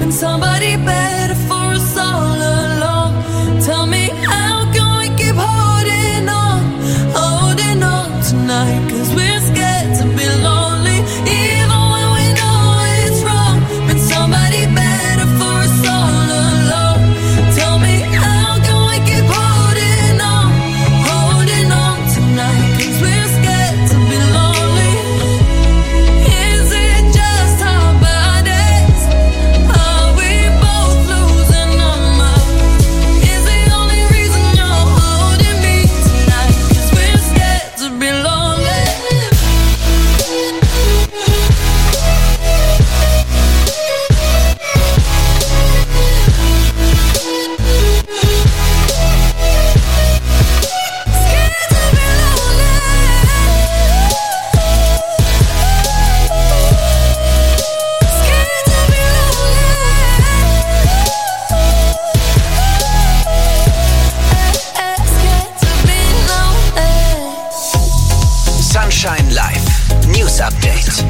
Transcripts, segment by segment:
Been somebody better for us all along. Tell me, how can we keep holding on tonight? 'Cause we're scared to be lonely, even when we know it's wrong. Been somebody better for us all along. Tell me, how can we keep holding on tonight? 'Cause we're scared to be lonely. Is it just our bodies? Are we both losing our minds? Is the only reason you're holding me tonight? 'Cause we're scared to be lonely. Sunshine Live News Update.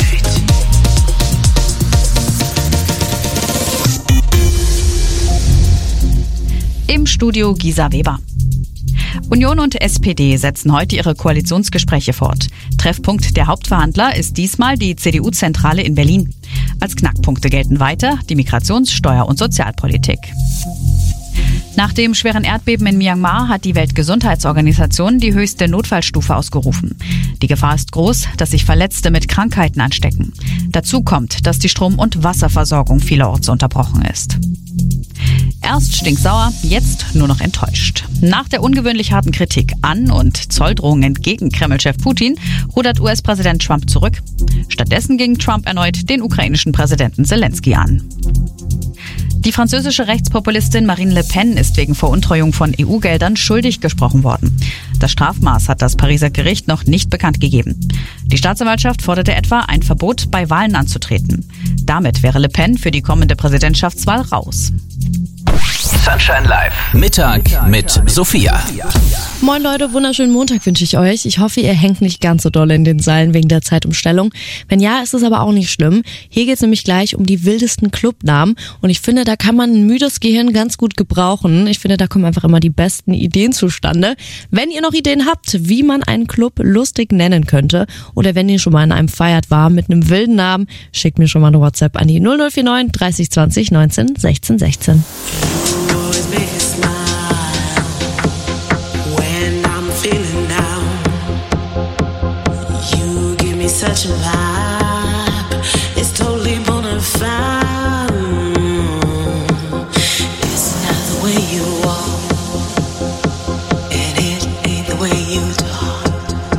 Im Studio Gisa Weber. Union und SPD setzen heute ihre Koalitionsgespräche fort. Treffpunkt der Hauptverhandler ist diesmal die CDU-Zentrale in Berlin. Als Knackpunkte gelten weiter die Migrations-, Steuer- und Sozialpolitik. Nach dem schweren Erdbeben in Myanmar hat die Weltgesundheitsorganisation die höchste Notfallstufe ausgerufen. Die Gefahr ist groß, dass sich Verletzte mit Krankheiten anstecken. Dazu kommt, dass die Strom- und Wasserversorgung vielerorts unterbrochen ist. Erst stinksauer, jetzt nur noch enttäuscht. Nach der ungewöhnlich harten Kritik an und Zolldrohungen gegen Kreml-Chef Putin rudert US-Präsident Trump zurück. Stattdessen ging Trump erneut den ukrainischen Präsidenten Zelensky an. Die französische Rechtspopulistin Marine Le Pen ist wegen Veruntreuung von EU-Geldern schuldig gesprochen worden. Das Strafmaß hat das Pariser Gericht noch nicht bekannt gegeben. Die Staatsanwaltschaft forderte etwa ein Verbot, bei Wahlen anzutreten. Damit wäre Le Pen für die kommende Präsidentschaftswahl raus. Sunshine Live Mittag mit Sophia. Moin Leute, wunderschönen Montag wünsche ich euch. Ich hoffe, ihr hängt nicht ganz so doll in den Seilen wegen der Zeitumstellung. Wenn ja, ist es aber auch nicht schlimm. Hier geht es nämlich gleich um die wildesten Clubnamen. Und ich finde, da kann man ein müdes Gehirn ganz gut gebrauchen. Ich finde, da kommen einfach immer die besten Ideen zustande. Wenn ihr noch Ideen habt, wie man einen Club lustig nennen könnte, oder wenn ihr schon mal in einem Feiert war mit einem wilden Namen, schickt mir schon mal eine WhatsApp an die 0049 30 20 19 16 16. Such a vibe, it's totally bona fide. It's not the way you walk, and it ain't the way you talk.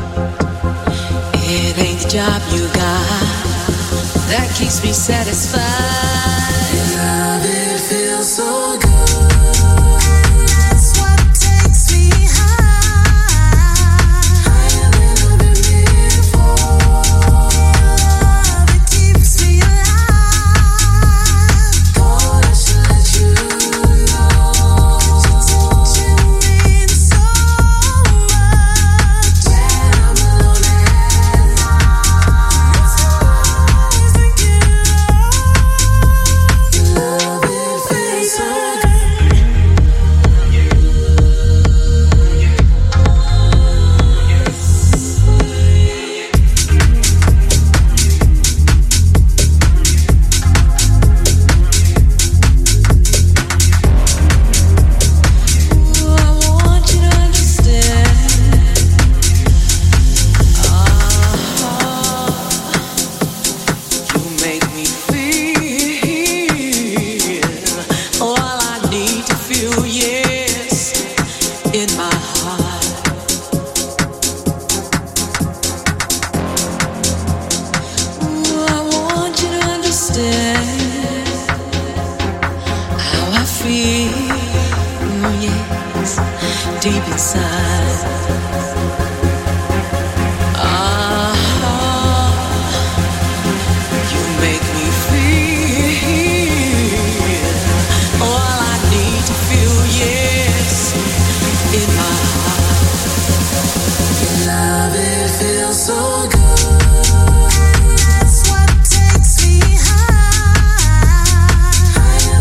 It ain't the job you got that keeps me satisfied. Love, it feels so good. Deep inside, you make me feel all I need to feel, yes, in my heart. Love, it feels so good. That's what takes me high.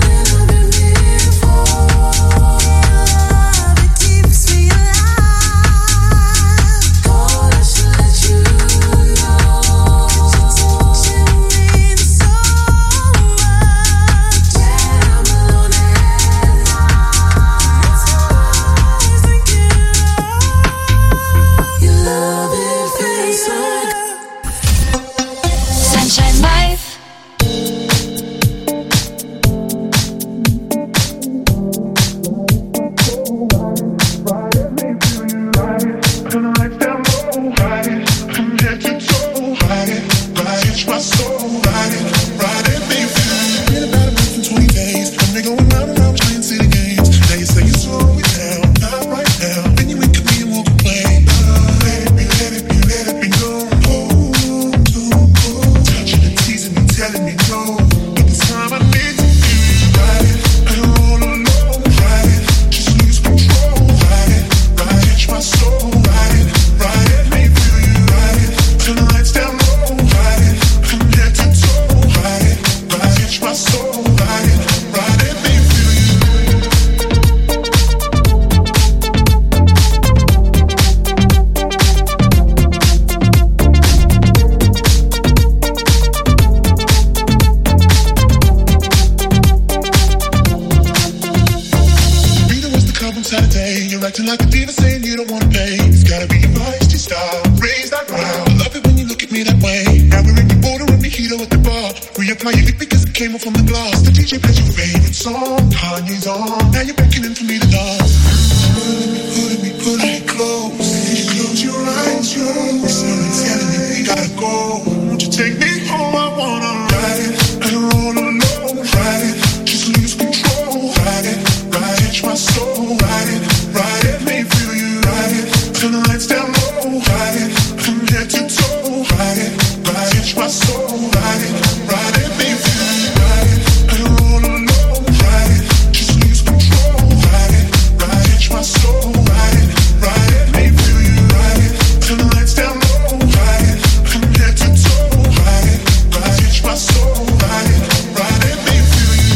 acting like a diva saying you don't wanna pay. It's gotta be your feisty style. Raise that ground. I love it when you look at me that way. Now we're in the border and the heater at the bar. Reapply your lip because it came off from the glass. The DJ plays your favorite song. Kanye's on. Now you're beckoning for me to dance. Put me close. Close your eyes, Someone's telling me we gotta go. Won't you take me home? I wanna ride it. I don't roll alone. Ride it. Just lose control. Ride it. Catch my soul. Ride it. Make me feel you. Ride it. Turn the lights down low. Ride it. From head to toe. Ride it. Catch my soul. Ride it. Make me feel you. Ride it. I don't roll alone. Ride it. Just lose control. Ride it. Catch my soul. Ride it. Make me feel you. Ride it. Turn the lights down low. Ride it. From head to toe. Ride it. Catch my soul. Ride it. Make me feel you.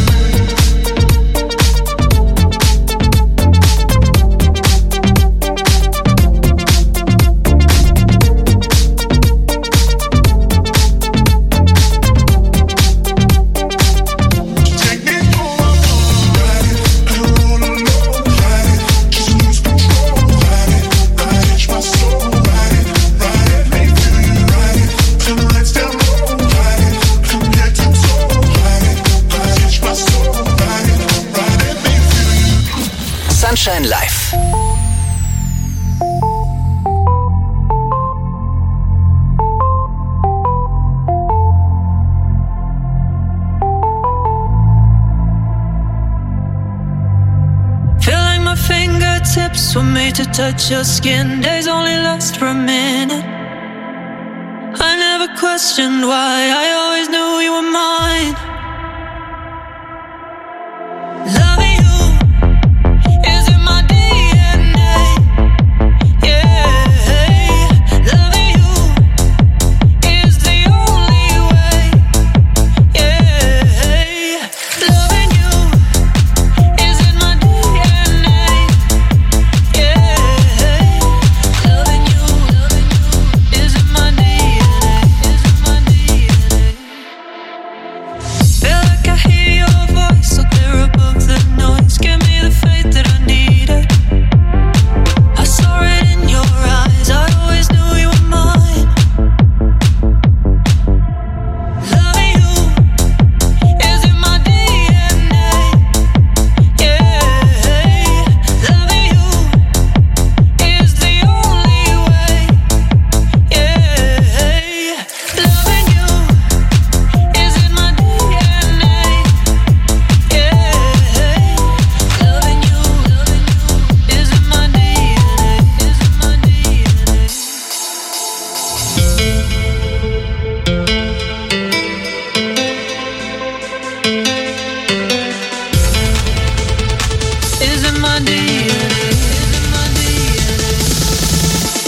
Sunshine Live. Feel like my fingertips were made to touch your skin. Days only last for a minute. I never questioned why. I always knew you were mine. Loving you is in my DNA. Yeah, loving you is the only way. Yeah, loving you is in my DNA. Yeah, loving you is in my DNA. Feel like I hear your voice so clear above the noise. Give me the faith that I needed. I saw it in your eyes. I always knew you were mine. Loving you is in my DNA. Yeah, loving you is the only way. Yeah, loving you is in my DNA. Yeah, loving you is in my DNA. Is in my DNA. Is in my DNA. Is in my DNA.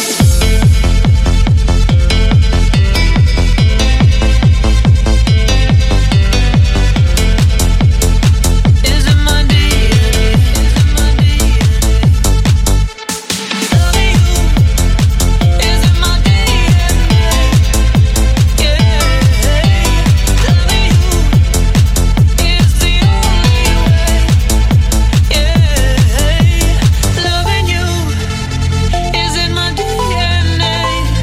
Is in my DNA. Is in my DNA. Loving you is in my DNA. Yeah, loving you is the only way. Yeah, loving you is in my DNA.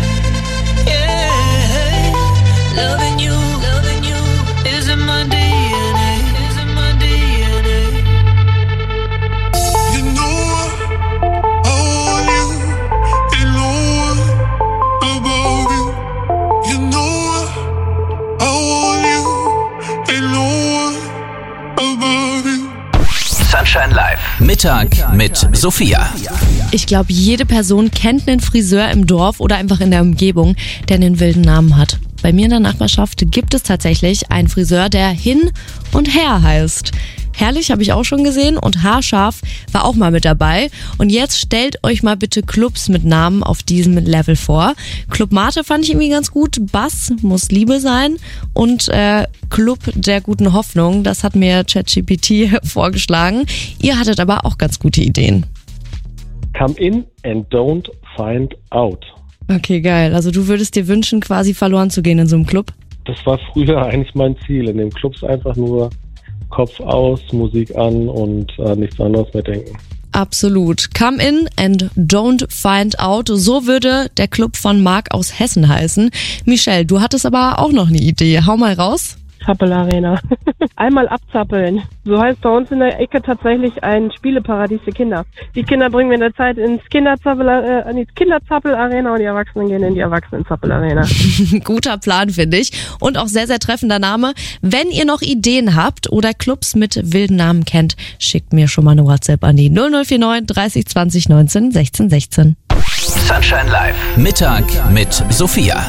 Yeah, loving you is in my DNA. Is in my DNA. You know I want you, and no one above you. You know I want you, and no one above you. Sunshine Live. Mittag mit Sophia. Ich glaube, jede Person kennt einen Friseur im Dorf oder einfach in der Umgebung, der einen wilden Namen hat. Bei mir in der Nachbarschaft gibt es tatsächlich einen Friseur, der Hin und Her heißt. Herrlich habe ich auch schon gesehen und Haarscharf war auch mal mit dabei. Und jetzt stellt euch mal bitte Clubs mit Namen auf diesem Level vor. Club Mate fand ich irgendwie ganz gut. Bass muss Liebe sein. Und Club der guten Hoffnung, das hat mir ChatGPT vorgeschlagen. Ihr hattet aber auch ganz gute Ideen. Come in and don't find out. Okay, geil. Also du würdest dir wünschen, quasi verloren zu gehen in so einem Club? Das war früher eigentlich mein Ziel. In den Clubs einfach nur Kopf aus, Musik an und nichts anderes mehr denken. Absolut. Come in and don't find out. So würde der Club von Marc aus Hessen heißen. Michelle, du hattest aber auch noch eine Idee. Hau mal raus. Zappelarena. Einmal abzappeln. So heißt bei uns in der Ecke tatsächlich ein Spieleparadies für Kinder. Die Kinder bringen wir in der Zeit in die Kinderzappelarena und die Erwachsenen gehen in die Erwachsenen-Zappelarena. Guter Plan, finde ich. Und auch sehr, sehr treffender Name. Wenn ihr noch Ideen habt oder Clubs mit wilden Namen kennt, schickt mir schon mal eine WhatsApp an die 0049 30 20 19 16 16. Sunshine Live. Mittag mit Sophia.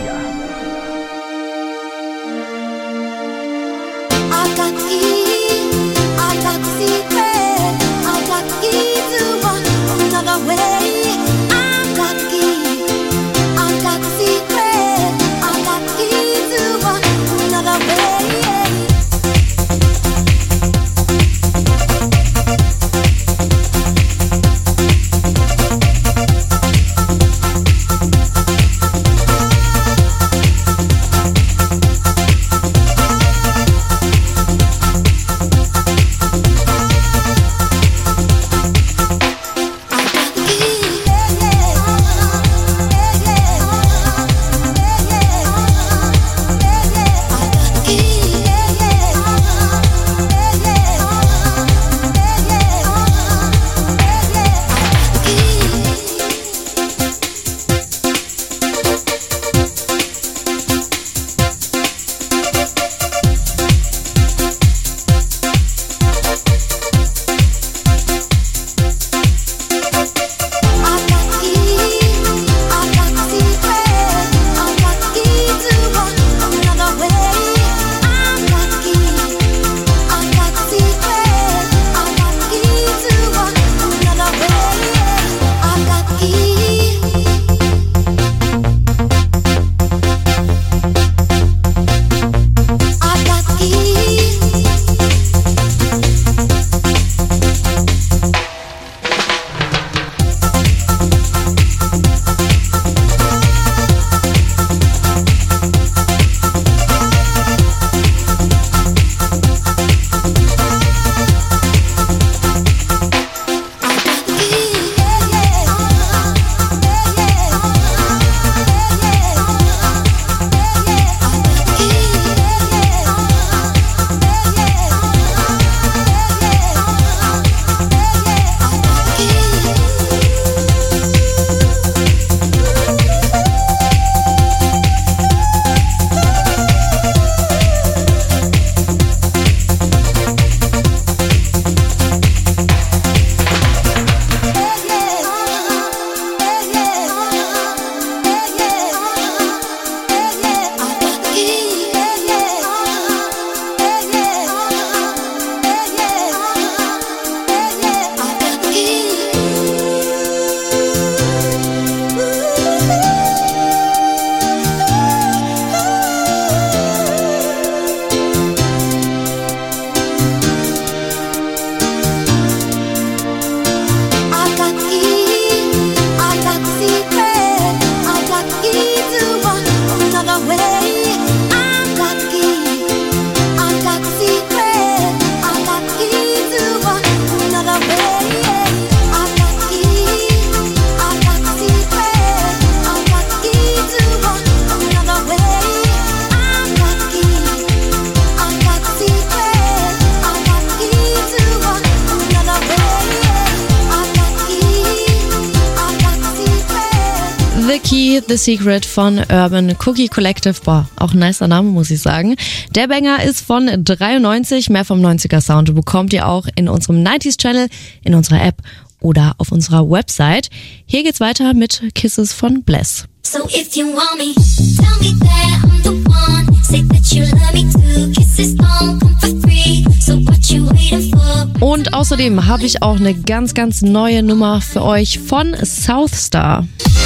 The Key, The Secret von Urban Cookie Collective. Boah, auch ein nicer Name, muss ich sagen. Der Banger ist von 93. Mehr vom 90er Sound bekommt ihr auch in unserem 90s Channel, in unserer App oder auf unserer Website. Hier geht's weiter mit Kisses von Bless. So if you want me, tell me that I'm the one. Say that you love me too. Kisses don't come for free. So what you waiting for? Und außerdem habe ich auch eine ganz, ganz neue Nummer für euch von Southstar.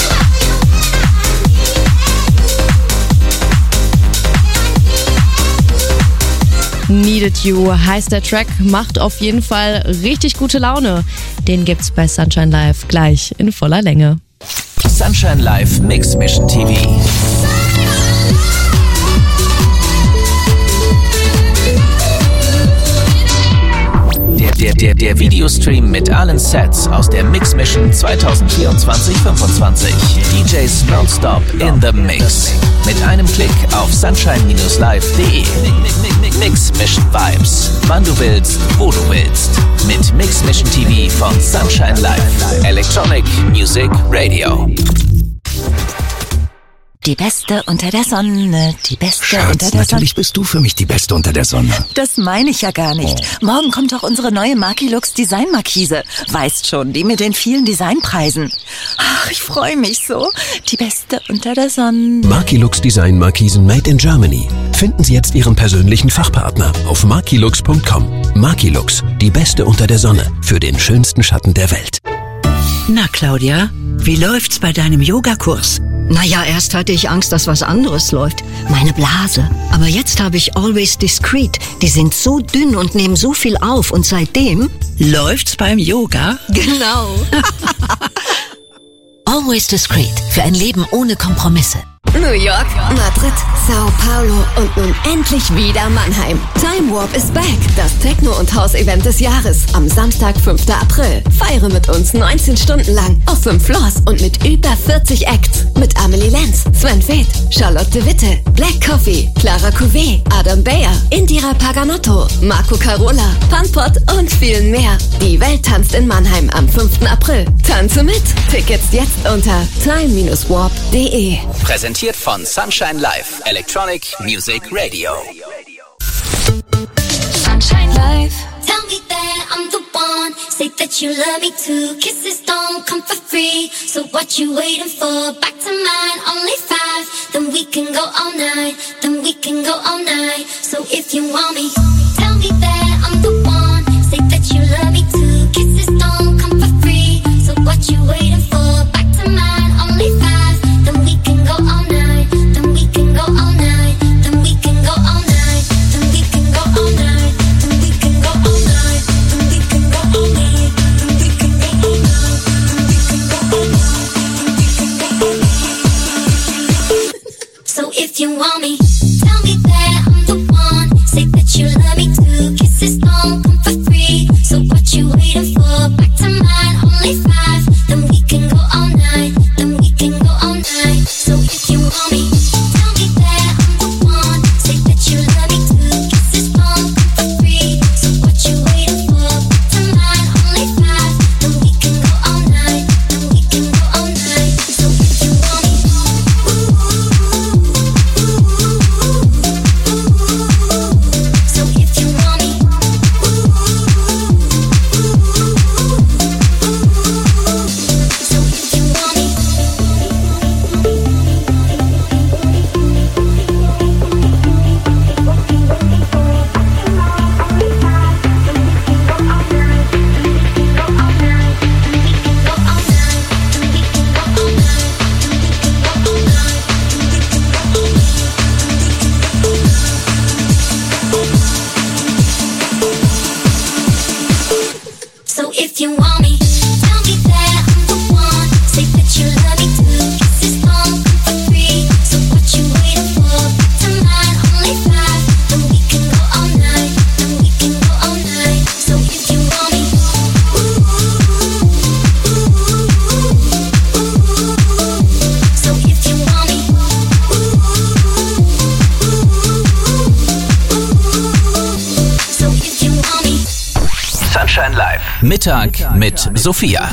Needed You heißt der Track, macht auf jeden Fall richtig gute Laune. Den gibt's bei Sunshine Live gleich in voller Länge. Sunshine Live Mix Mission TV. Der Videostream mit allen Sets aus der Mix Mission 2024-25. DJs nonstop in the Mix. Mit einem Klick auf sunshine-live.de. Mix Mission Vibes. Wann du willst, wo du willst. Mit Mix Mission TV von Sunshine Live. Electronic Music Radio. Die Beste unter der Sonne, die Beste Schatz, unter der Sonne. natürlich bist du für mich die Beste unter der Sonne. Das meine ich ja gar nicht. Morgen kommt doch unsere neue Markilux Design Markise. Weißt schon, die mit den vielen Designpreisen. Ach, ich freue mich so. Die Beste unter der Sonne. Markilux Design Markisen made in Germany. Finden Sie jetzt Ihren persönlichen Fachpartner auf markilux.com. Markilux, die Beste unter der Sonne für den schönsten Schatten der Welt. Na, Claudia, wie läuft's bei deinem Yogakurs? Naja, erst hatte ich Angst, dass was anderes läuft. Meine Blase. Aber jetzt habe ich Always Discreet. Die sind so dünn und nehmen so viel auf. Und seitdem... Läuft's beim Yoga? Genau. Always Discreet. Für ein Leben ohne Kompromisse. New York, Madrid, Sao Paulo und nun endlich wieder Mannheim. Time Warp is back, das Techno- und House-Event des Jahres. Am Samstag, 5. April. Feiere mit uns 19 Stunden lang auf 5 Floors und mit über 40 Acts. Mit Amelie Lenz, Sven Feth, Charlotte Witte, Black Coffee, Clara Couvé, Adam Bayer, Indira Paganotto, Marco Carola, Panpot und vielen mehr. Die Welt tanzt in Mannheim am 5. April. Tanze mit! Tickets jetzt unter time-warp.de. Präsentiert von Sunshine Live, Electronic Music Radio. Sunshine Live. Tell me that I'm the one. Say that you love me too. Kisses don't come for free. So what you waiting for? Back to mine, only 5. Then we can go all night. Then we can go all night. So if you want me, tell me that I'm the one. Say that you love me too. Kisses don't come for free. So what you waiting for? Back to mine, only 5. Then we can go all night. Then we can go all night. Then we can go all night. Then we can go all night. Then we can go all night. Then we can go all night. Then we can go all night. Then we can go all night. Then we can go all night. So if you want me, tell me that I'm the one. Say that you love me too. Kisses don't come for free. So what you waiting for? Back to mine, only 5. Then we can go all night. Then we can go all night. So if you want me, tell me that I'm the one. Say that you love me too. Kisses don't come for free. So what you waiting for? Back to mine, only 5. Then we can go all night. Then we can go all night. So if you want me, so if you want me, so if you want me. So if you want me, tell me that I'm the one. Say that you love me too. Kisses don't come for free. So what you waiting for? Back to mine, only 5. Then we can go all night. Then we can go all night. So if you want me, so if you want me, so if you want me. Sunshine Live, Mittag mit Sophia.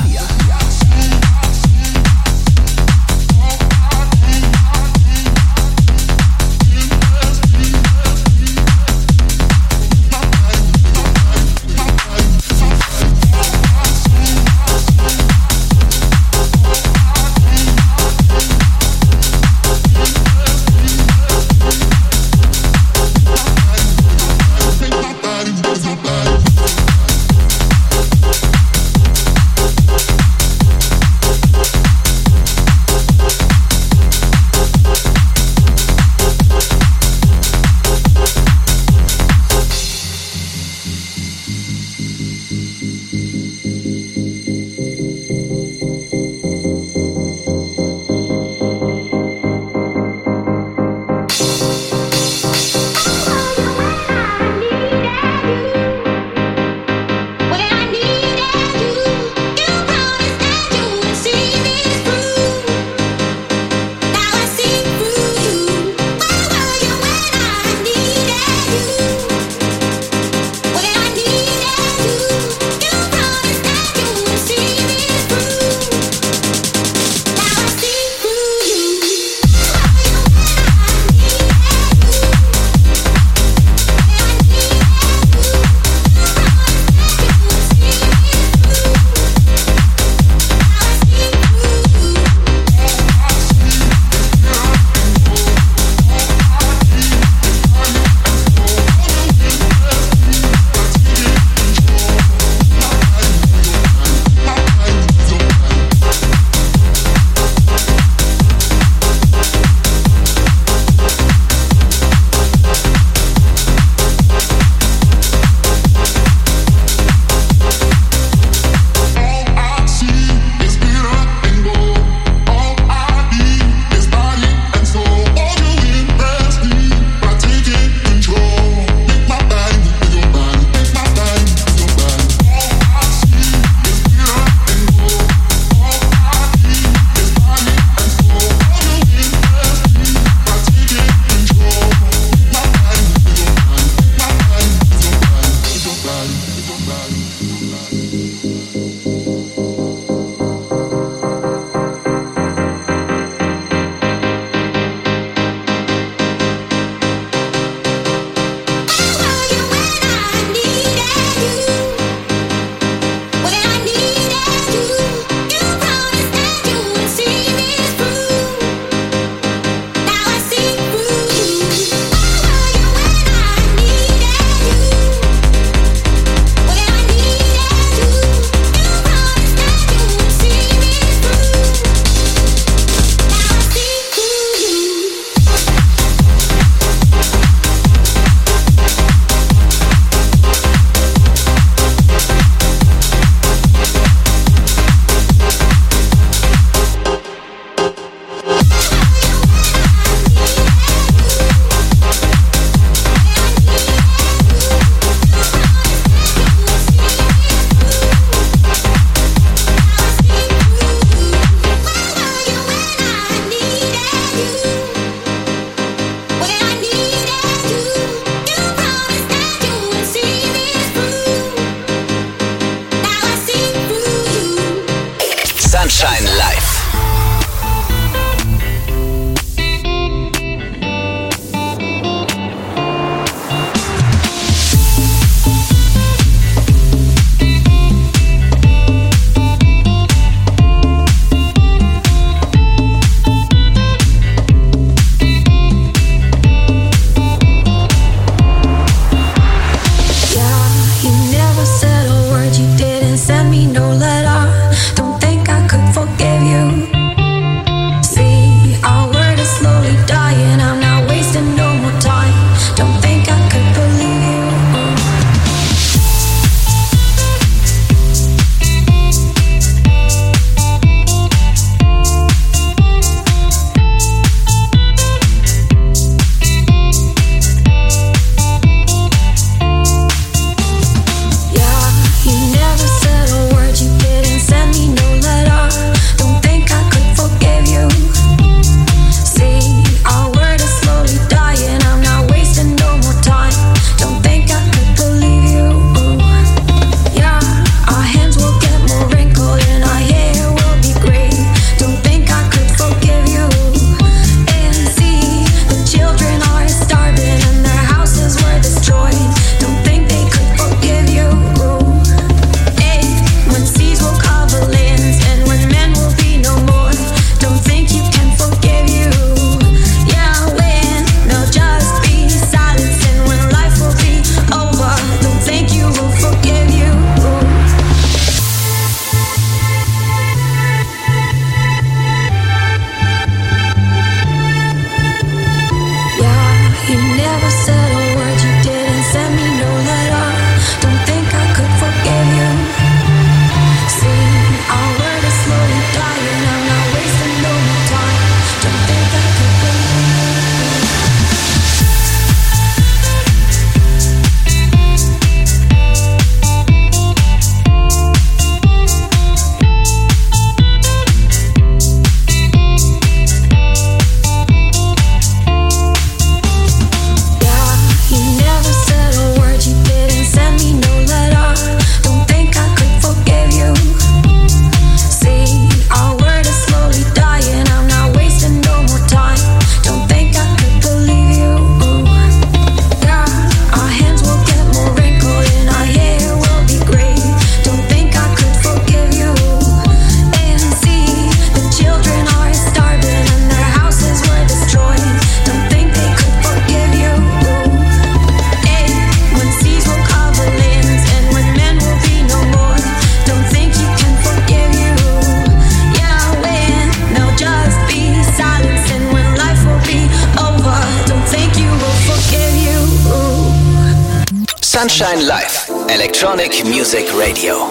Sunshine Live, Electronic Music Radio.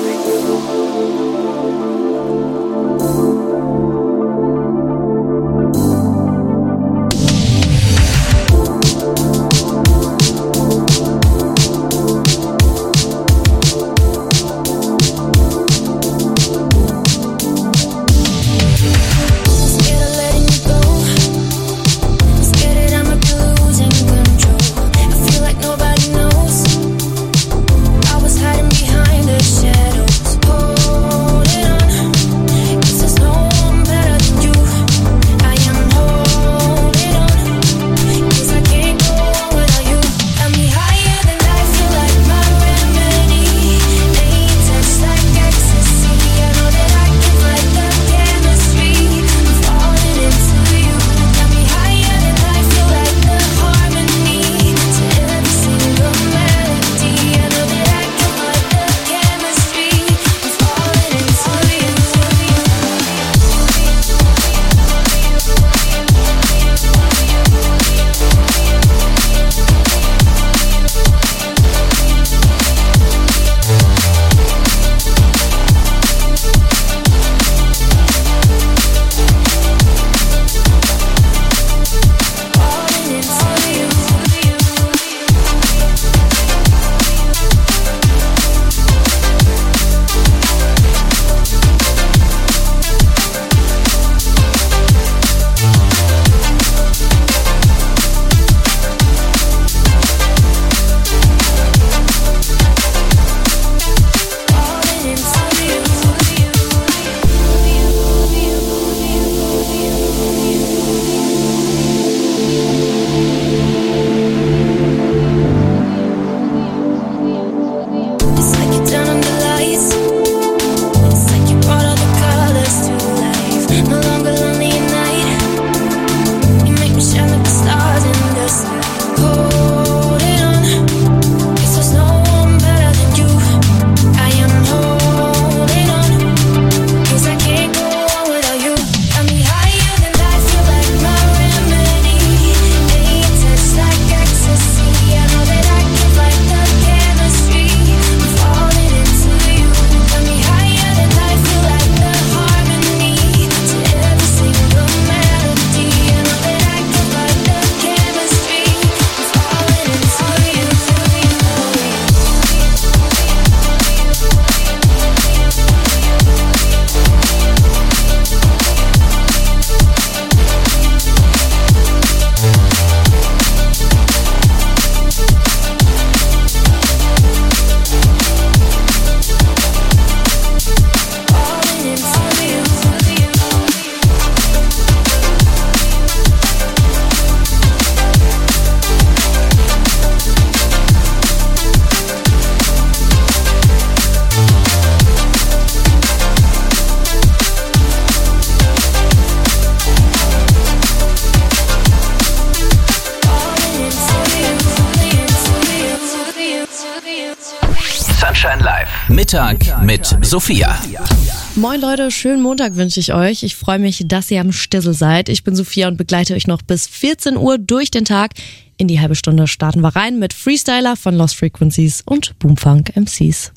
Sunshine Live. Mittag mit Sophia. Moin Leute, schönen Montag wünsche ich euch. Ich freue mich, dass ihr am Stissel seid. Ich bin Sophia und begleite euch noch bis 14 Uhr durch den Tag. In die halbe Stunde starten wir rein mit Freestyler von Lost Frequencies und Boomfunk MCs.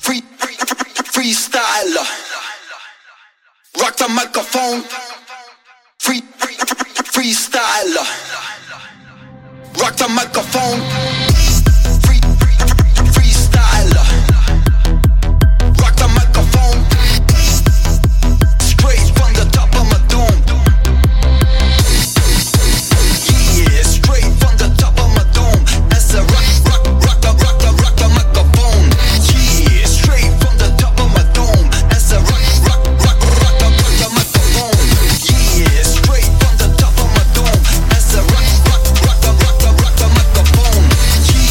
Freestyler. Rock the microphone. Freestyler. Rock the microphone. Freestyler. Rock the microphone. Straight from the top of my dome. Yeah, straight from the top of my dome. As I rock the microphone. Yeah, straight from the top of my dome. As I rock the microphone. Yeah, straight from the top of my dome. As I rock the microphone.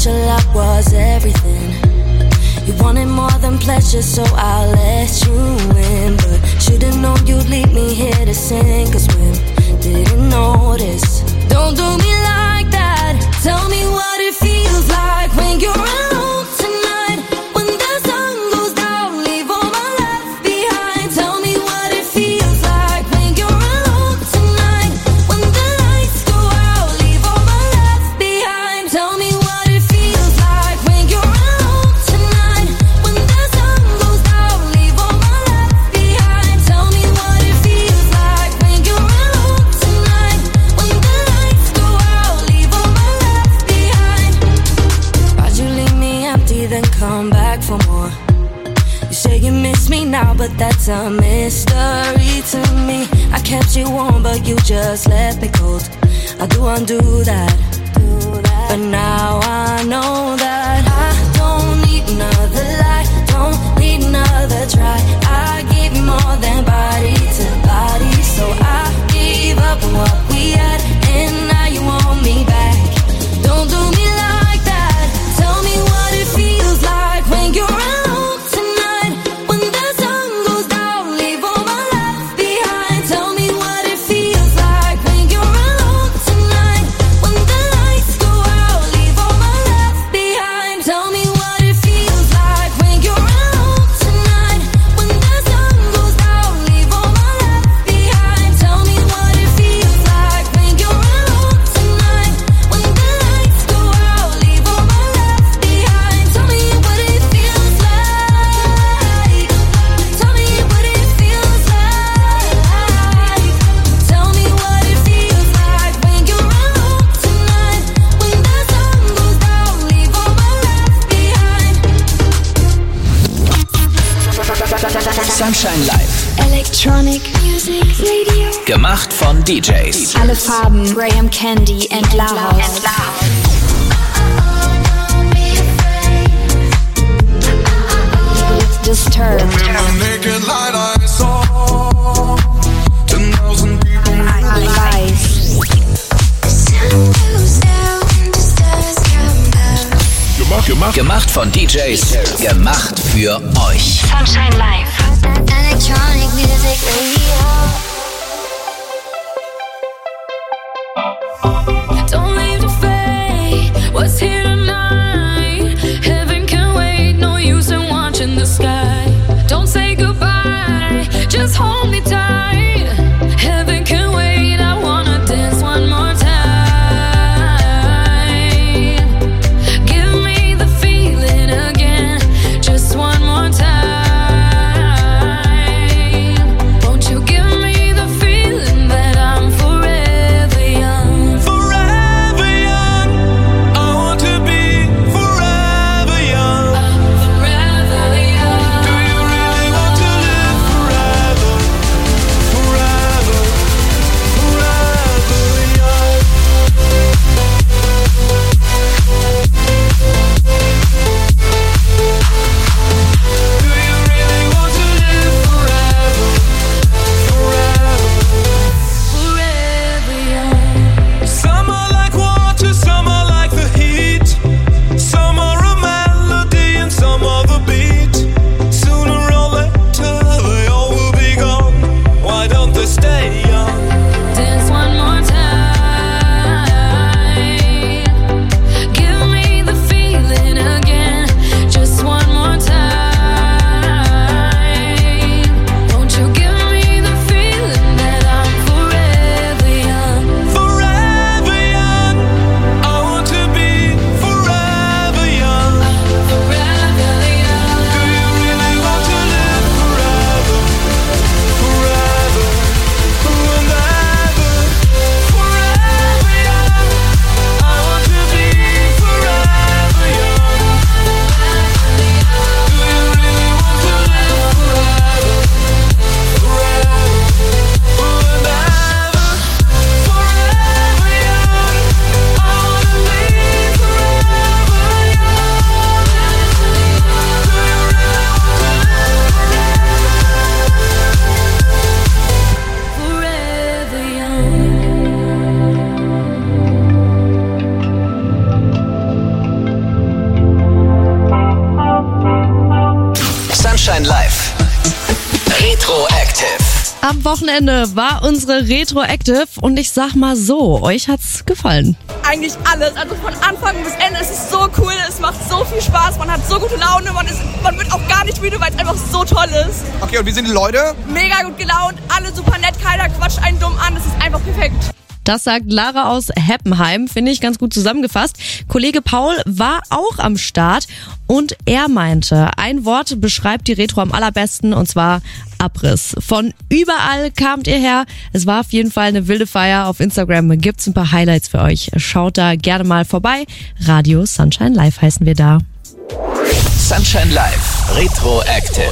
your love was everything. You wanted more than pleasure, so I let you in. But should've known you'd leave me here to sing, 'cause women didn't notice. Don't do me like that. Tell me what it feels like when you're alone tonight. When the sun goes down, leave all my left behind. Tell me what it feels like when you're alone tonight. When the lights go out, leave all my left behind. Tell me what it feels like when you're alone tonight. When the sun goes down, leave all my left behind. Tell me what it feels like when you're alone tonight. When the lights go out, leave all my left behind. Why'd you leave me empty, then come back for more? You say you miss me now, but that's a mystery to me. I kept you warm, but you just left me cold. I do undo that. But now I know that I don't need another lie, don't need another try. I gave you more than body to body, so I gave up on what we had, and now you want me back. Don't do me like that. Tell me what it feels like when you're alone tonight. When the sun goes down, leave all my left behind. Tell me what it feels like when you're alone tonight. When the lights go out, leave all my left behind. Tell me what it feels like when you're alone tonight. When the sun goes down, leave all my left behind. Tell me what it feels like when you're alone tonight. When the lights go out, leave all my left behind. Tell me what it feels like. Tell me what it feels like. Tell me what it feels like when you're alone tonight. When the sun goes down, leave all my left behind. Sunshine Live. Electronic Music Radio. Gemacht von DJs. Alle Farben, Graham Candy and Laos. Disturbed. In the naked light I saw 10,000 people. Vice. Gemacht von DJs. Gemacht für euch. Sunshine Live. Electronic Music Radio. Don't leave the fate. What's here tonight? Heaven can wait. No use in watching the sky. Don't say goodbye. Just hold me tight. Heaven can wait. I wanna dance one more time. Give me the feeling again. Just one more time. Won't you give me the feeling that I'm forever young? Forever Am Wochenende war unsere Retroactive und ich sag mal so, euch hat's gefallen. Eigentlich alles, also von Anfang bis Ende. Es ist so cool, es macht so viel Spaß, man hat so gute Laune, man wird auch gar nicht müde, weil es einfach so toll ist. Okay, und wie sind die Leute? Mega gut gelaunt, alle super nett, keiner quatscht einen dumm an, es ist einfach perfekt. Das sagt Lara aus Heppenheim, finde ich ganz gut zusammengefasst. Kollege Paul war auch am Start und er meinte, ein Wort beschreibt die Retro am allerbesten und zwar Abriss. Von überall kamt ihr her. Es war auf jeden Fall eine wilde Feier. Auf Instagram gibt's ein paar Highlights für euch. Schaut da gerne mal vorbei. Radio Sunshine Live heißen wir da. Sunshine Live, Retroactive.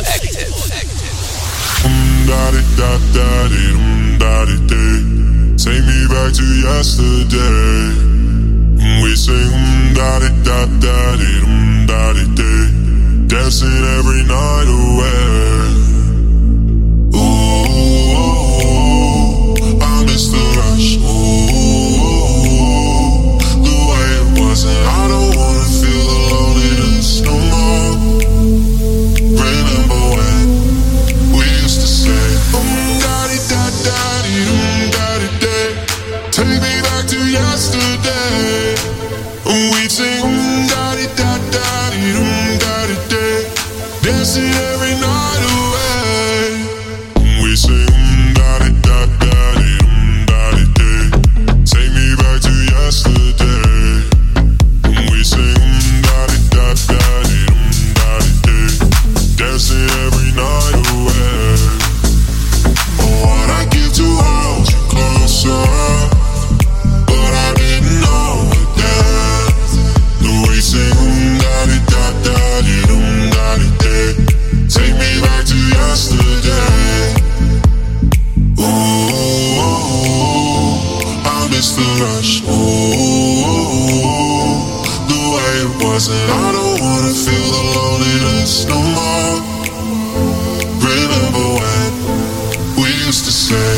Take me back to yesterday. We sing da-di-da-da-di-dum-da-di-day. Dancing every night away. Ooh, I miss the rush. Ooh, the way it was, and I don't wanna feel the loneliness no more. Remember when we used to say da-di-da-da-di-dum-da-di-day. Take me back to yesterday. We'd sing da-di-da-da-di-dum-da-di-day. Dancing every night away. We sing da-di-da-da-di-dum-da-di-day. Take me back to yesterday. We sing da-di-da-da-di-dum-da-di-day. Dancing every night away. What I give to hold you closer. Take me back to yesterday. Ooh, I miss the rush. Ooh, the way it was, and I don't wanna feel the loneliness no more. Remember when we used to say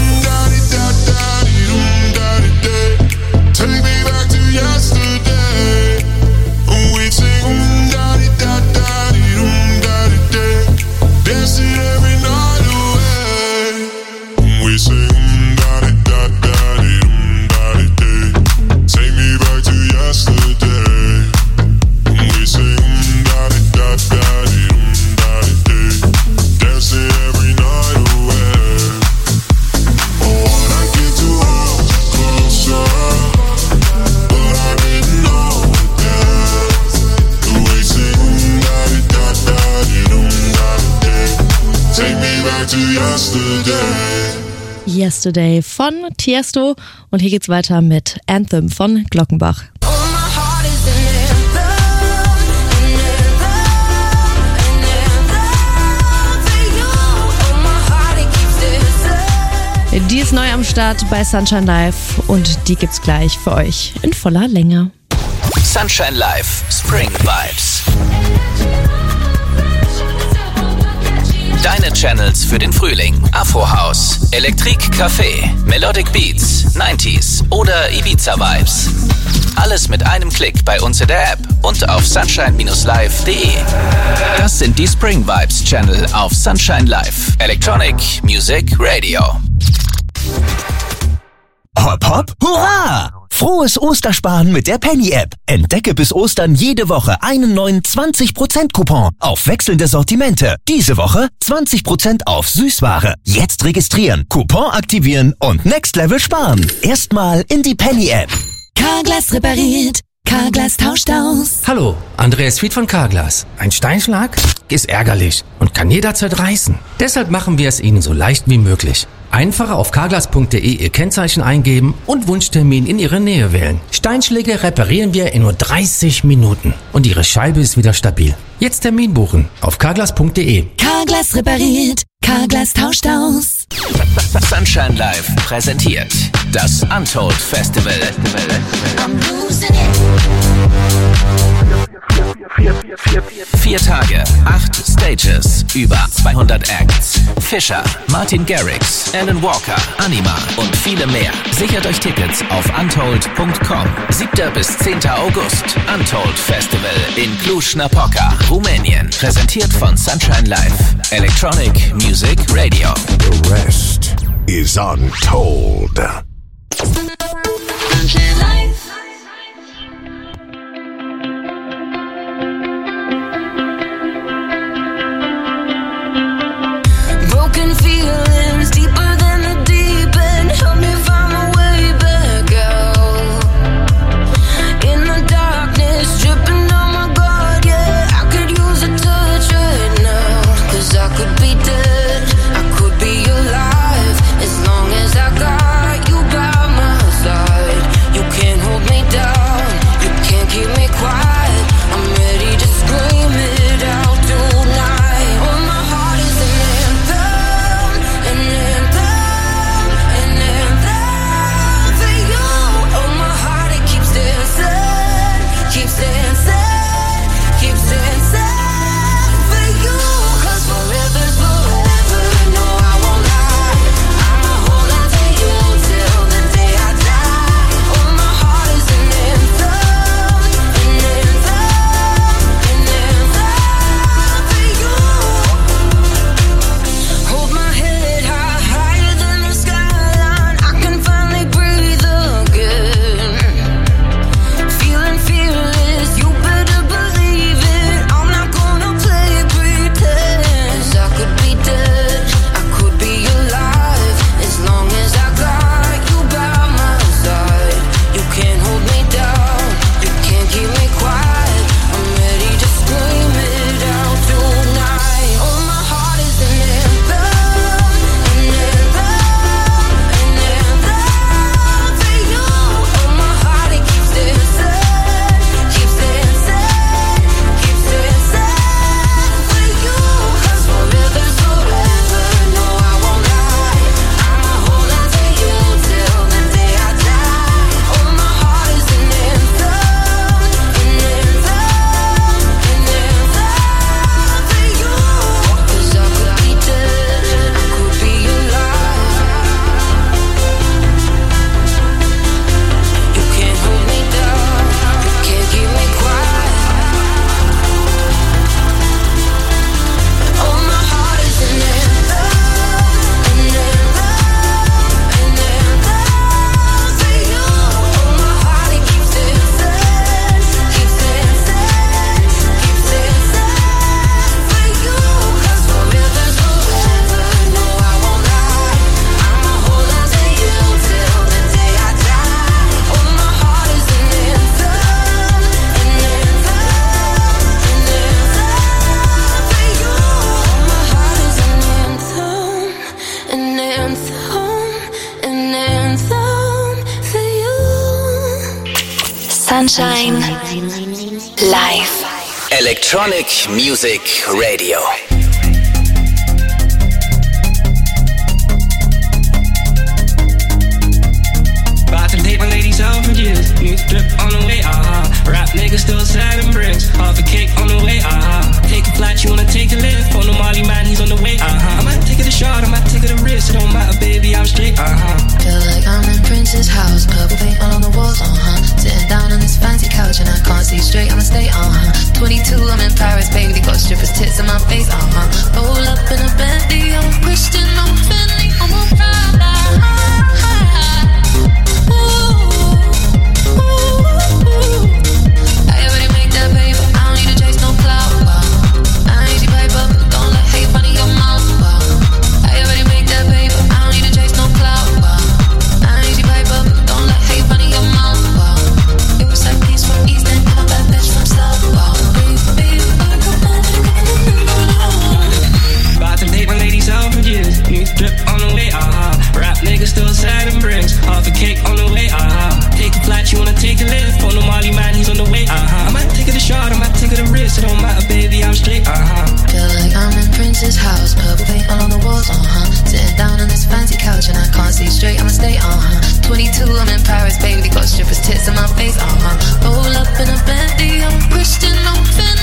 da-di-da-da-di-dum-da-di-day. Take me back to yesterday. We'd sing da-di-da-da-di-dum-da-di-day. Dancing every night away. We sing da-di-da-da-di-dum-da-di-day. Take me back to yesterday. We sing da-di-da-da-di-dum-da-di-day. Dancing every night away. What I give to hold you closer, but I didn't know that. The way sing da-di-da-da-di-dum-da-di-day. Take me back to yesterday. Yesterday von Tiesto und hier geht's weiter mit Anthem von Glockenbach. Die ist neu am Start bei Sunshine Live und die gibt's gleich für euch in voller Länge. Sunshine Live, Spring Vibes. Deine Channels für den Frühling. Afro House, Elektrik Café, Melodic Beats, 90s oder Ibiza Vibes. Alles mit einem Klick bei uns in der App und auf sunshine-live.de. Das sind die Spring Vibes Channel auf Sunshine Live. Electronic Music Radio. Hopp, hopp, hurra! Frohes Ostersparen mit der Penny-App. Entdecke bis Ostern jede Woche einen neuen 20%-Coupon auf wechselnde Sortimente. Diese Woche 20% auf Süßware. Jetzt registrieren, Coupon aktivieren und Next Level sparen. Erstmal in die Penny-App. Carglass repariert. Carglass tauscht aus. Hallo, Andreas Fied von Carglass. Ein Steinschlag ist ärgerlich und kann jederzeit reißen. Deshalb machen wir es Ihnen so leicht wie möglich. Einfach auf carglass.de Ihr Kennzeichen eingeben und Wunschtermin in Ihre Nähe wählen. Steinschläge reparieren wir in nur 30 Minuten und Ihre Scheibe ist wieder stabil. Jetzt Termin buchen auf carglass.de. Carglass repariert. Carglass tauscht aus. Sunshine Live präsentiert das Untold Festival. I'm losing it. 4 Tage, 8 Stages, über 200 Acts. Fischer, Martin Garrix, Alan Walker, Anima und viele mehr. Sichert euch Tickets auf untold.com. 7. bis 10. August. Untold Festival in Cluj-Napoca, Rumänien. Präsentiert von Sunshine Live. Electronic Music Radio. The rest is Untold. Broken feelings deeper than the deep end. Help me find my way back out. In the darkness, dripping on my guard, yeah. I could use a touch right now. 'Cause I could be dead, I could be alive. As long as I got you by my side. You can't hold me down, you can't keep me quiet. I'm ready to scream it out tonight. Oh, my heart is an anthem, an anthem, an anthem for you. Oh, my heart, it keeps dancing, keeps dancing, keeps dancing for you. 'Cause forever's forever, no, I won't lie. I'ma hold on to you till the day I die. Oh, my heart is an anthem, an anthem, an anthem for you. Hold my head high, higher than the skyline. I can finally breathe again. Feeling fearless, you better believe it. I'm not gonna play pretend. 'Cause I could be dead, I could be alive. As long as I got you by my side. You can't hold me down, you can't keep me quiet. I'm ready to scream it out tonight. Oh, my heart is an anthem, an anthem, an anthem for you. Oh, my heart, it keeps dancing, keeps dancing, keeps dancing for you. 'Cause forever's forever, no, I won't lie. I'ma hold on to you till the day I die. Oh, my heart is an anthem, an anthem, an anthem for you. 'Cause I could be dead, I could be alive. You can't hold me down, you can't keep me quiet. Oh, my heart is an anthem, an anthem, an anthem for you. Oh, my heart, it keeps dancing, keeps dancing, keeps dancing for you. 'Cause forever's forever, no, I won't lie. I'ma hold on to you till the day I die. Oh, my heart is an anthem, an anthem, an anthem for you. Oh, my heart is an anthem, an anthem, an anthem for you. Sunshine Live. Electronic Music Radio. About to take my ladies out for years. New drip on the way, Rap niggas still sad and bricks. Half a cake on the way, Take a flight, you wanna take a lift. For no Molly man, he's on the way, I might take it a shot, I might take it a risk. It don't matter, baby, I'm straight, Feel like I'm in Prince's house, purple paint all on the walls, Sitting down on this fancy couch and I can't see straight, I'ma stay, 22, I'm in Paris, baby, got strippers' tits in my face, Roll up in a Bentley, I'm Christian, I'm Fendi, I'm a Prada. I already make that paper, I don't need to chase no clout, I ain't easy paper, don't let hate run in your mouth, I already make that paper, I don't need to chase no clout, I ain't easy paper, don't let hate run in your mouth, It was like peace from East End, I'm that bitch from South, About to take my ladies out for years. New drip on the way, Rap niggas still sad and bricks. Half a cake on the way, Take a flight, you wanna take a lift. For no Molly man, he's on the way, I might take it a shot, I might take it a risk. It don't matter, baby, I'm straight, Feel like I'm in Prince's house, purple paint all on the walls, Sitting down on this fancy couch and I can't see straight, I'ma stay, 22, I'm in Paris, baby, got strippers' tits in my face, Roll up in a Bentley, I'm Christian, I'm Fendi.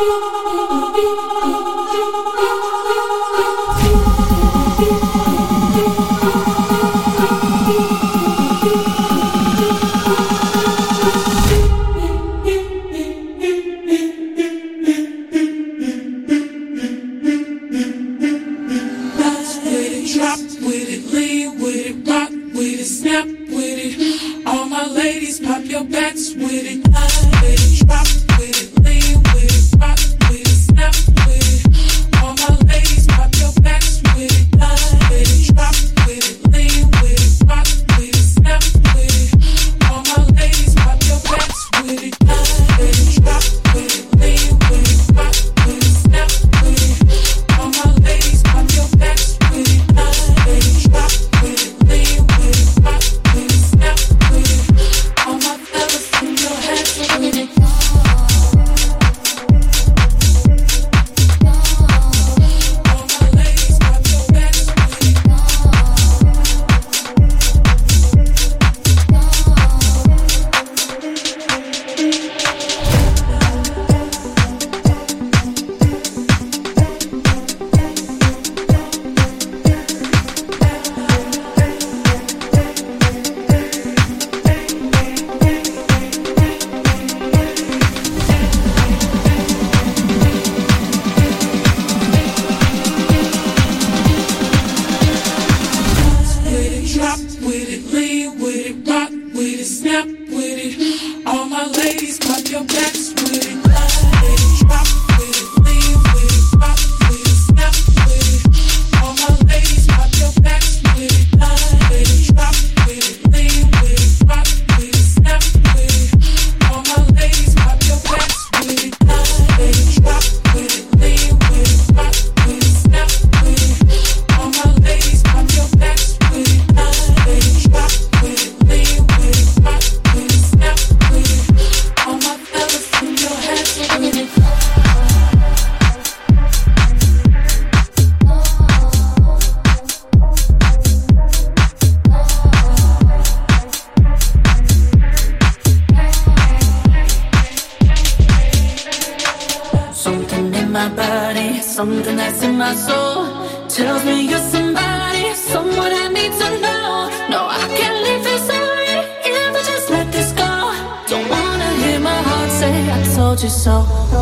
Something that's in my soul tells me you're somebody, someone I need to know. No, I can't leave this alone if I just let this go. Don't wanna hear my heart say I told you so.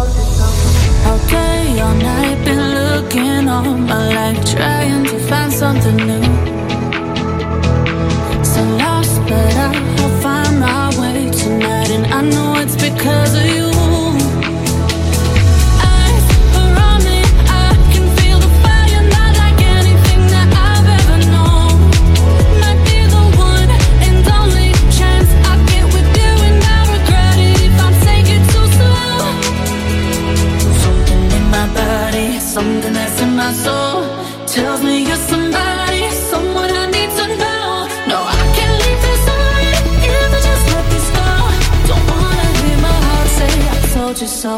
Okay, all night been looking all my life, trying to find something new. So lost, but I'll find my way tonight, and I know it's because of you. Something that's in my soul tells me you're somebody, someone I need to know. No, I can't leave this alone if I just let this go. Don't wanna hear my heart say I told you so.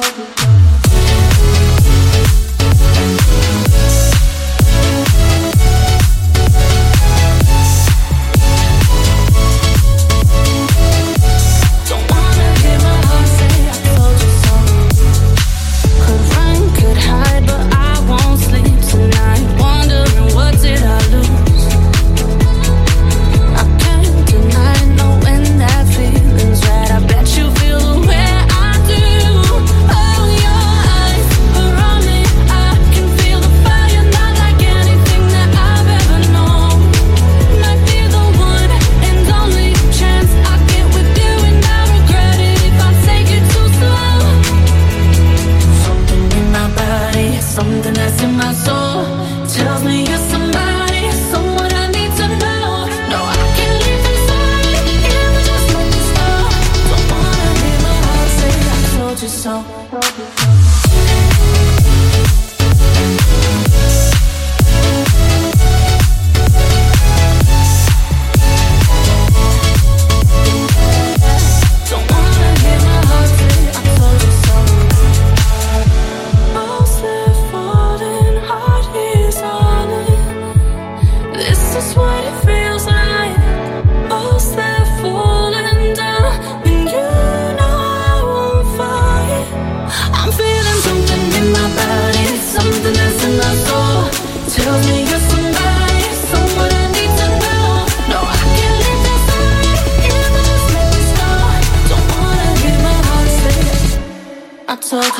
Something that's in my soul tells me you're somebody, someone I need to know. No, I can't leave this alone if I just let this go. Don't wanna hear my heart say I told you so. Don't wanna hear my heart say I told you so. Falling hard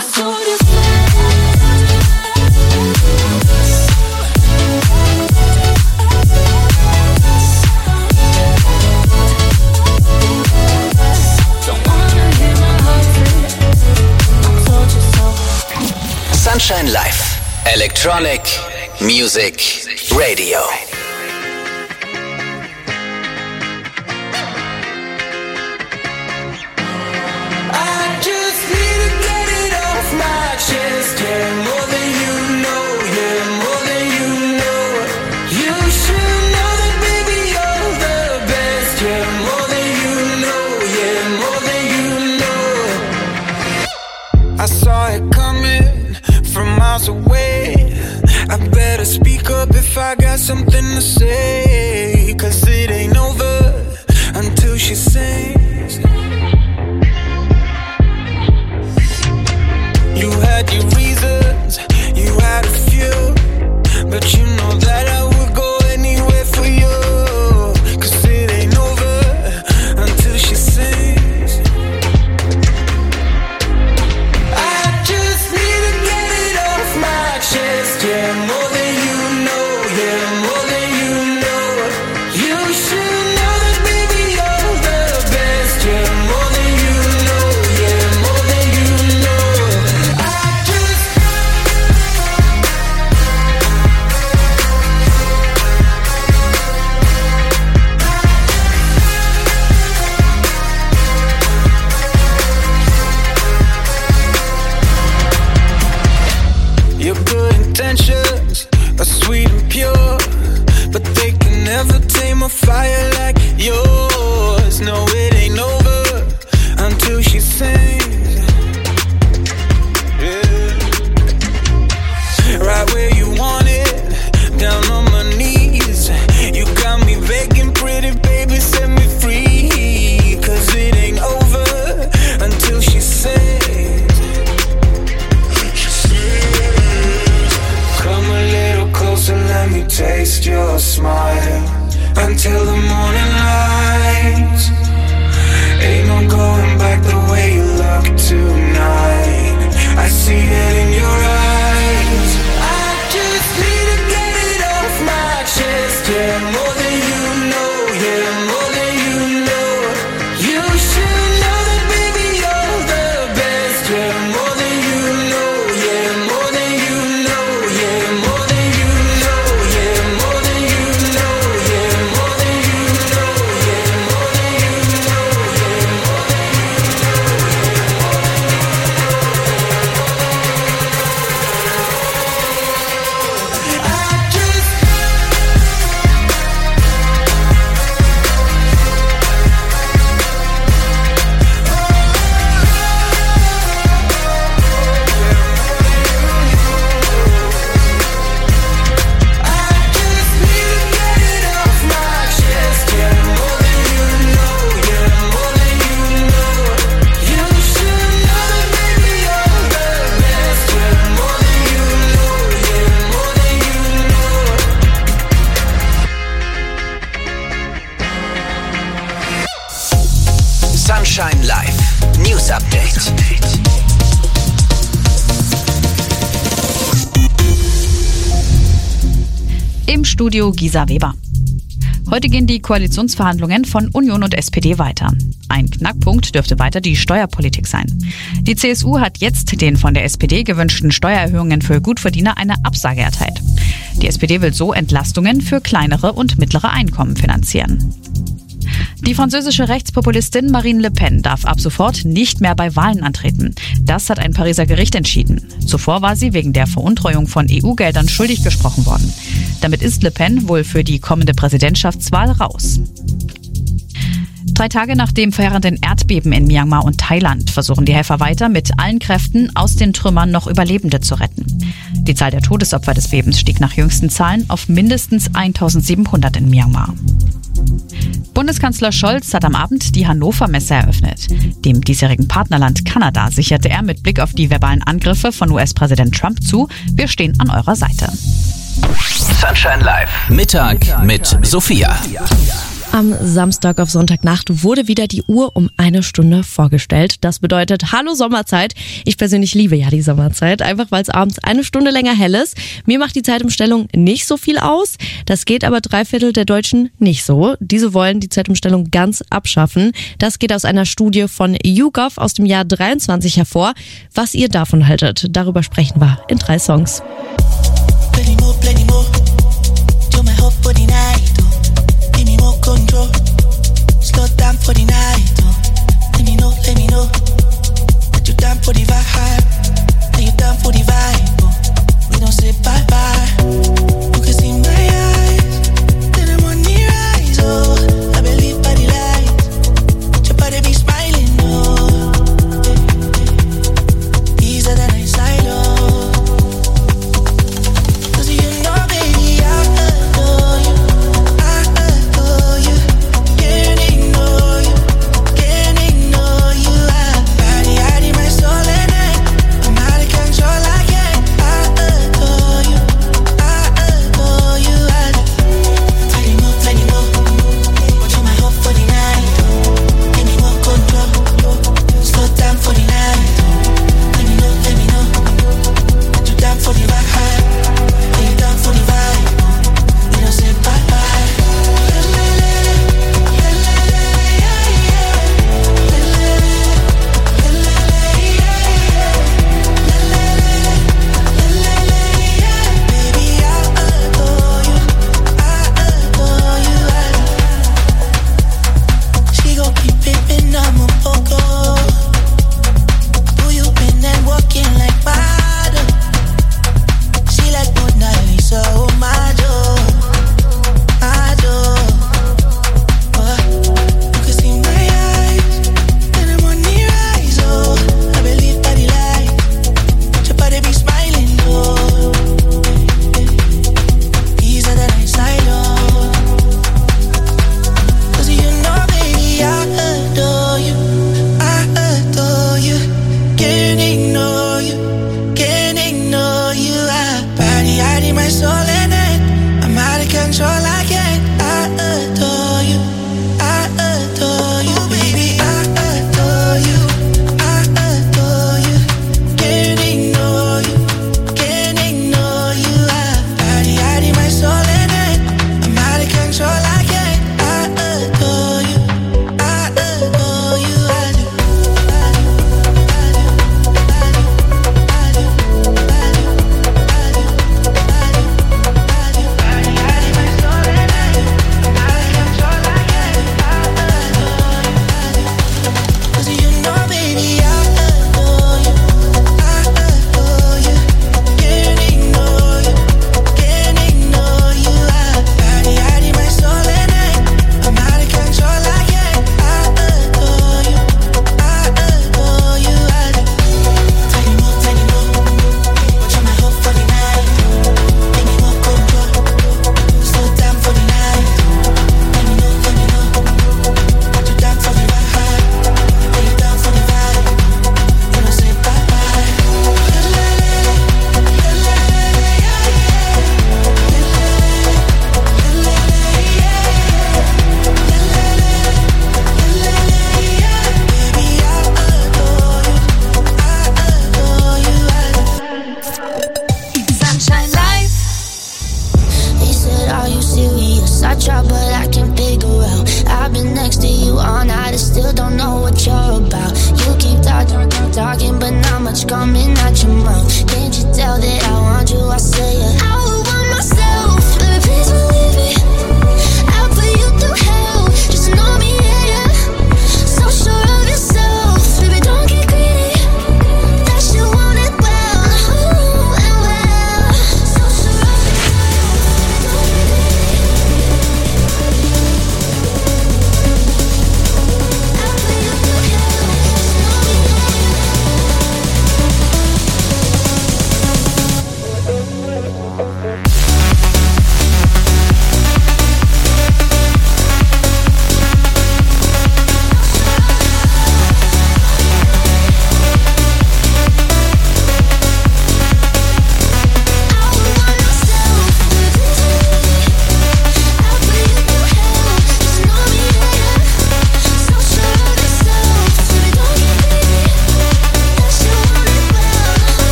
Sunshine Live. Electronic Music Radio. I just need to get it off my chest. Yeah, more than you know. Yeah, more than you know. You should know that, baby, you're the best. Yeah, more than you know. Yeah, more than you know. I saw it coming from miles away. I better speak up if I got something to say. 'Cause it ain't over until she sings. You had your reasons, you had a few, but you know that I would go anywhere for you. 'Cause it ain't over until she sings. I just need to get it off my chest. Yeah, more than you know. Yeah, more than you know. You should know that, baby, you're the best. Yeah, more than you know. Yeah, more than you know. Your good intentions are sweet and pure, but they can never tame a fire like yours. No, it ain't over until she sings. Yeah. Right where you want it, down on my knees. You got me begging, pretty baby, set me free. 'Cause it ain't over until she sings. Come a little closer, let me taste your smile. Until the morning light. Ain't no going back the way you look tonight. I see it in your eyes. I just need to get it off my chest. Yeah, more than you know. Yeah, more than you know. You should know that, baby, you're the best. Yeah, more than you know. Yeah, more than you know. Yeah, more than you know. Yeah, more than you know. Yeah, more than you know. Yeah, more than you know. Yeah, more than Sunshine Live. News Update. Im Studio Gisa Weber. Heute gehen die Koalitionsverhandlungen von Union und SPD weiter. Ein Knackpunkt dürfte weiter die Steuerpolitik sein. Die CSU hat jetzt den von der SPD gewünschten Steuererhöhungen für Gutverdiener eine Absage erteilt. Die SPD will so Entlastungen für kleinere und mittlere Einkommen finanzieren. Die französische Rechtspopulistin Marine Le Pen darf ab sofort nicht mehr bei Wahlen antreten. Das hat ein Pariser Gericht entschieden. Zuvor war sie wegen der Veruntreuung von EU-Geldern schuldig gesprochen worden. Damit ist Le Pen wohl für die kommende Präsidentschaftswahl raus. 3 Tage nach dem verheerenden Erdbeben in Myanmar und Thailand versuchen die Helfer weiter mit allen Kräften aus den Trümmern noch Überlebende zu retten. Die Zahl der Todesopfer des Bebens stieg nach jüngsten Zahlen auf mindestens 1700 in Myanmar. Bundeskanzler Scholz hat am Abend die Hannover-Messe eröffnet. Dem diesjährigen Partnerland Kanada sicherte er mit Blick auf die verbalen Angriffe von US-Präsident Trump zu: Wir stehen an eurer Seite. Sunshine Live. Mittag mit Sophia. Am Samstag auf Sonntagnacht wurde wieder die Uhr um 1 Stunde vorgestellt. Das bedeutet, hallo Sommerzeit. Ich persönlich liebe ja die Sommerzeit, einfach weil es abends 1 Stunde länger hell ist. Mir macht die Zeitumstellung nicht so viel aus. Das geht aber 3/4 der Deutschen nicht so. Diese wollen die Zeitumstellung ganz abschaffen. Das geht aus einer Studie von YouGov aus dem Jahr 23 hervor. Was ihr davon haltet, darüber sprechen wir in 3 Songs. Plenty more. Do my hope for the night. Give me more control. Slow down for the night. Let me know. That you down for the vibe. That you down for the vibe. We don't say bye bye. You can see my eyes. Then I'm on the rise. Oh, I believe by the light. Your body be smiling. Oh, easier than I silo.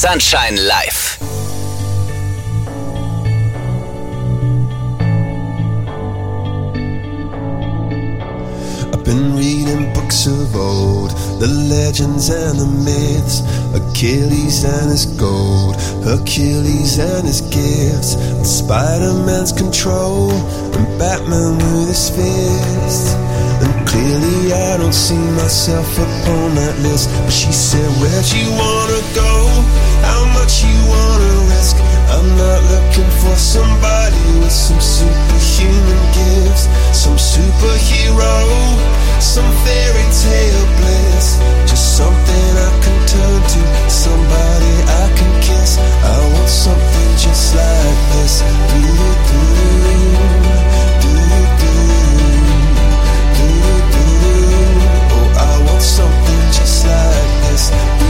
Sunshine Live. Been reading books of old, the legends and the myths, Achilles and his gold, Hercules and his gifts, and Spider-Man's control, and Batman with his fists. And clearly I don't see myself upon that list. But she said, where'd you wanna go? How much you wanna risk? I'm not looking for somebody with some superhuman gifts, some superhero, some fairy tale bliss. Just something I can turn to, somebody I can kiss. I want something just like this. Oh, I want something just like this.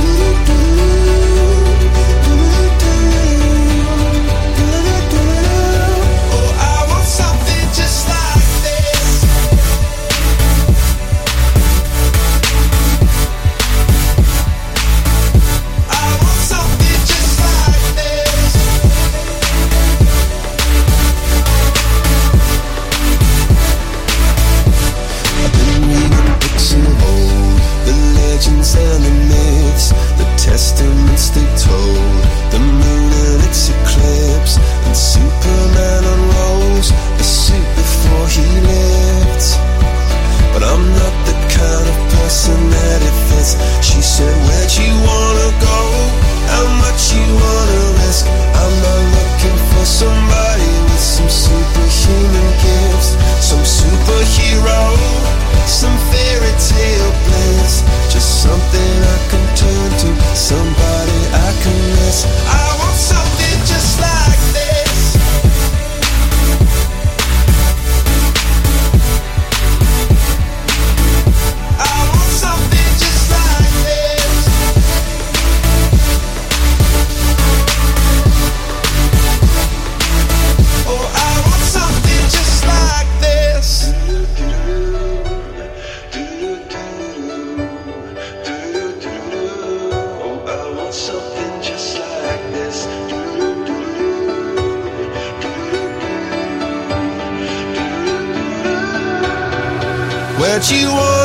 And the myths, the testaments they told, the moon and its eclipse, and Superman unrolls the suit before he lived. But I'm not the kind of person that it fits. She said, where'd you wanna go? How much you wanna risk? I'm not looking for somebody with some superhuman gifts, some superhero, some fairy tale bliss. Just something I can turn to, somebody I can miss. I want something just like this. I want something just like this. Oh, I want something just like this. Something just like this. Where'd you want